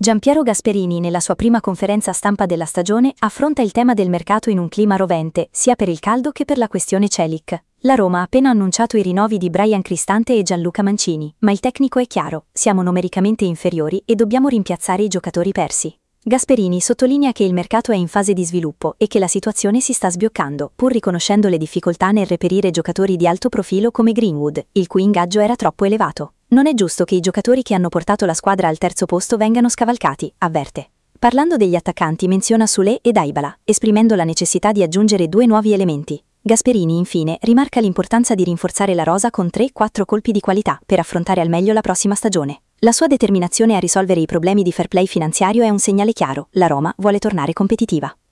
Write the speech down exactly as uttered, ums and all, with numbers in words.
Gianpiero Gasperini, nella sua prima conferenza stampa della stagione, affronta il tema del mercato in un clima rovente, sia per il caldo che per la questione Celik. La Roma ha appena annunciato i rinnovi di Bryan Cristante e Gianluca Mancini, ma il tecnico è chiaro: siamo numericamente inferiori e dobbiamo rimpiazzare i giocatori persi. Gasperini sottolinea che il mercato è in fase di sviluppo e che la situazione si sta sbloccando, pur riconoscendo le difficoltà nel reperire giocatori di alto profilo come Greenwood, il cui ingaggio era troppo elevato. Non è giusto che i giocatori che hanno portato la squadra al terzo posto vengano scavalcati, avverte. Parlando degli attaccanti menziona Soulé e Dybala, esprimendo la necessità di aggiungere due nuovi elementi. Gasperini infine rimarca l'importanza di rinforzare la rosa con tre quattro colpi di qualità per affrontare al meglio la prossima stagione. La sua determinazione a risolvere i problemi di fair play finanziario è un segnale chiaro: la Roma vuole tornare competitiva.